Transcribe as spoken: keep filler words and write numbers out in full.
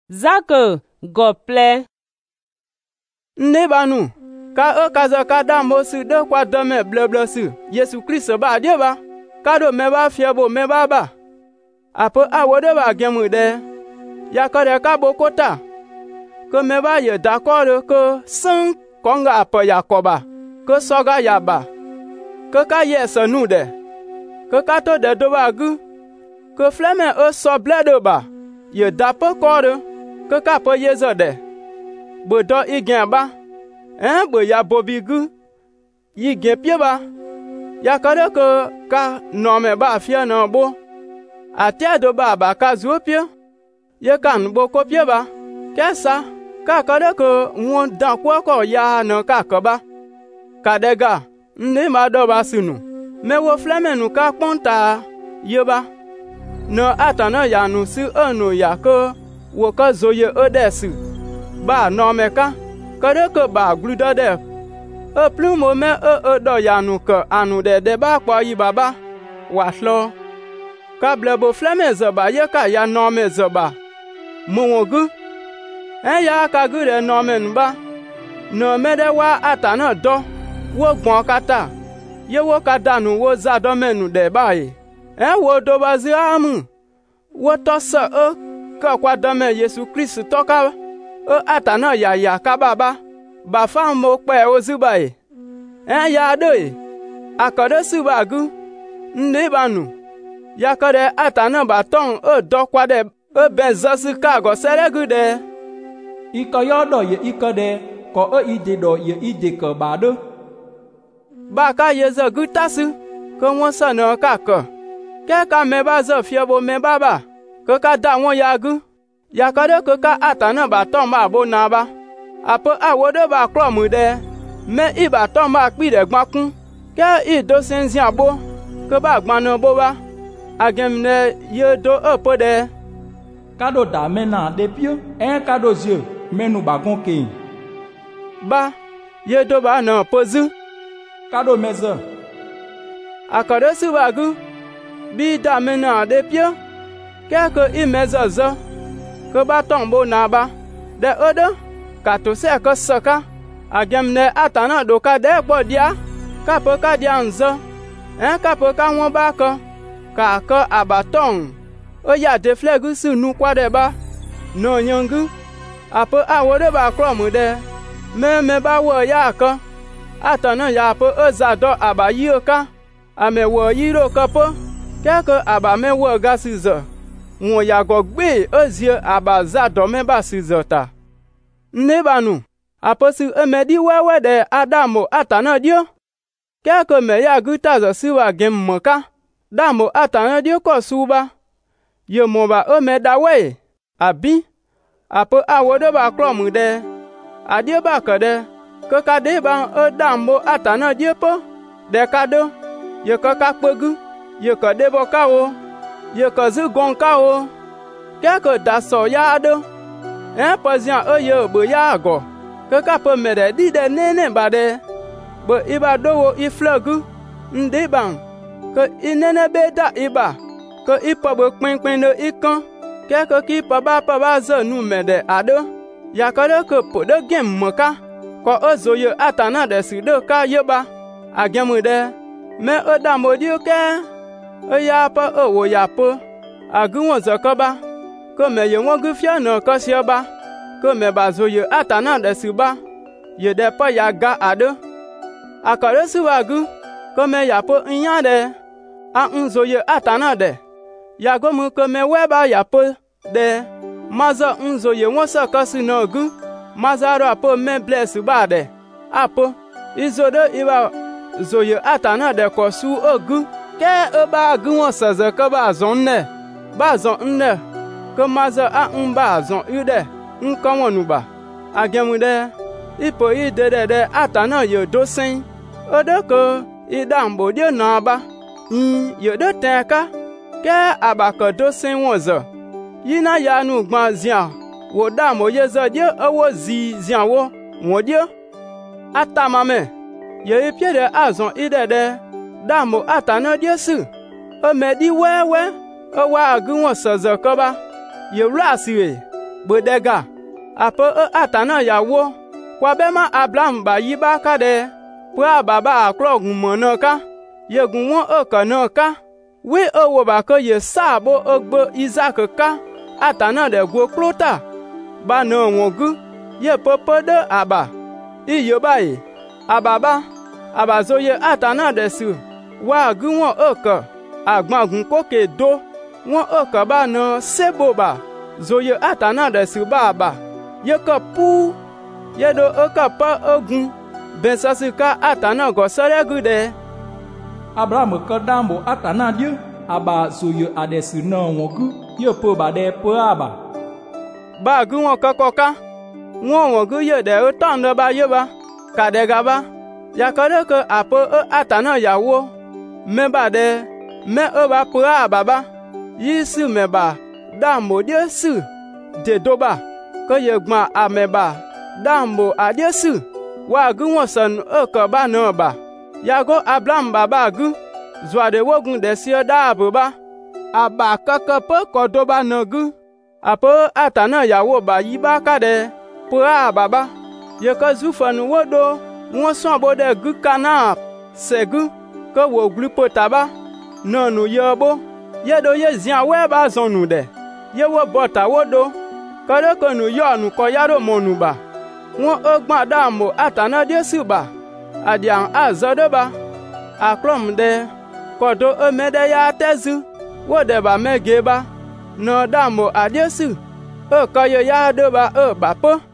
Zake gople. Nebanu, ka e kaza ka da mosu de kwa deme bleblesu, Yesu Christ ba die ba, ka do me ba fiebo me ba ba. Apo awode ba gemu de, ya ka de ka bokota. Ke me ba ye d'accord ke san konga apa Yakoba, ke soga yaba. Ke ka yes nu de. Ke ka to de do ba gu. Ke fleme e so bledo ba. Ye da pe kore, ke ka pe yezo de. Bo do igen ba. Hein bo ya bobi gu. Yi gen pie ba. Ya ka de ke ka no me ba fie no bo. Atia do ba ba ka zo pie. Ye kan bo ko pie ba. Ke sa ka ka de ke won dan ko ko ya no ka ko ba. Ka de ga ndi ma do ba sunu. Me wo fleme nu ka ponta ye ba. No atana ya nu si enu ya ko wo ka zoye odesu. Ba no me ka ka de ke ba gludo de. E plu mo me e e do ya nu ke anu de de ba kwa yi baba. Wa hlo. Ka blebo fleme zoba ye ka ya no me zoba. Mo wo gu. En ya ka gu de no me nu ba. No me de wa atana do. Wo gbon kata. Ye wo ka danu wo za do menu de baye. En wo do ba zi amu. Wo to sa e ka kwa do me Yesu Christ to ka e atana ya ya ka baba. Ba fa mo pe o zi baye. En ya do e. Akode su ba gu. Ndi banu. Ya ka de atana ba ton e do kwa de e ben zasu ka go sere gu de. Iko yo do ye iko de ko e ide do ye ide ko ba do. Ba ka ye zo gu tasu. Ke won sa no ka ko. Ke ka me ba zo fiebo me baba. Ke ka da won ya gu. Ya ka de ke ka atana ba ton ma bo na ba. Apo awode ba kro mu de. Me i ba ton ma pi de gbon kun. Ke i do sin zin abo. Ke ba gbon no bo ba. Agem ne ye do opo de. Kado da mena de pio. En kado zio menu ba gon ke. Ba ye do ba no pozu. Kado meze. Akode su ba gu. Bi da mena de pio. Keke i meze zo. Ke ba ton bo na ba. De odo. Ka to se ke soka. Agem ne atana do ka de gbo dia. Ka po ka dia nzo. En ka po ka won ba ko. Ka ko abaton. O ya de flegu su nu kwa de ba. No nyangu. Apo awode ba kro mu de. Me me ba wo ya ko. Atana ya po ozado abayi oka. Ame wo yiro kapo. Keke aba me wo ga sizo. Won ya go gbe ozie aba zado me ba sizo ta. Nebanu. Aposu emedi wewe de Adamo atana dio. Keke me ya guta zo siwa gem moka. Damo atana dio ko suba. Yo mo ba o me da we. Abi. Apo awodo ba kro mu de. Adio ba kode. Ke ka de ban e dambo atana die po de kado ye ka ka pogu ye ka de bo ka o ye ka zu gon ka o ke ko da so ya do en pozian o ye bo ya go ke ka po me de di de nene ba de bo iba do wo i flogu ndi ban ke inene be da iba ke ipo bo pinpin no ikan ke ko ki pa ba pa ba zo nu me de ado ya ka de ko po de gem moka. Ko ozo ye atana de si do ka yeba. Agemu de. Me o da modio ke. O ya pa o wo ya po. Agu won zo ko ba. Ko me ye won gu fia no ko si ba. Ko me ba zo ye atana de si ba. Ye de pa ya ga ado. Akore si wa gu. Ko me ya po nyan de. A nzo ye atana de. Ya go mu ko me we ba ya po de. Mazo nzo ye won so ko si no gu. Mazaro apo men bless bade. Apo. Izodo iba zoye atana de kosu ogu. Ke oba gu won saze ke ba zon ne. Ba zon ne. Ke mazo a mba zon ude. Nkon wonu ba. Agemu de. Ipo ide de de atana yo dosin. Odo ko idambo dio na ba. Yin yo do tenka. Ke abako dosin wonzo. Yina ya nu gban zian. Wo da mo ye zo dio owo zi zian wo won dio atama me ye pie de azon ide de da mo atana dio su o me di wewe o wa agun won sozo ko ba ye rasi we bờ đè gà à pơ ơ à ta nà ya wo qua bé mà Abraham bà yi ba ka đè pơ à bà bà à klo gun mò nà ka ye gun won ơ ka nà ka we ơ wo bà ka ye sa bo ơ gbơ Isaac ka à ta nà đè go klo ta ba nà won gu ye pơ pơ đơ à bà i yo ba yi à bà ba à bà zo ye à ta nà đè su wa gu won ơ ka àgbọn gun ko ke do won ơ ka ba nà sebo ba zo ye à ta nà đè su ba bà ye ka pu ye do ơ ka pa ogun ben sa su ka à ta nà go sare gu de Abraham ka dambo atana Dieu aba zoye adesu na wongu ye po ba de po aba ba gu won ka ko ka won won gu ye de o tan de ba ye ba ka de ga ba ya ka de ko apo e atana ya wo me ba de me o ba po aba ba yi su me ba dambo Dieu su de do ba ko ye gba a me ba dambo a Dieu su wa gu won san o ka ba na ba yago Abraham baba gu zwa de wogun de sio da ba aba kaka pe kodo ba na gu apo atana yawo ba yi ba ka de po a baba ye ka zu fanu wodo won son bo de gu kana se gu ko wo glu po taba no nu ye bo ye do ye zian we ba zonu de ye wo bota wodo ko de ko nu yo nu ko yaro monu ba won ogbon da mo atana de su ba adian azode ba aklom de kodo emede ya tezu wode ba mege ba no damo adiesu o koyo ya do ba o ba po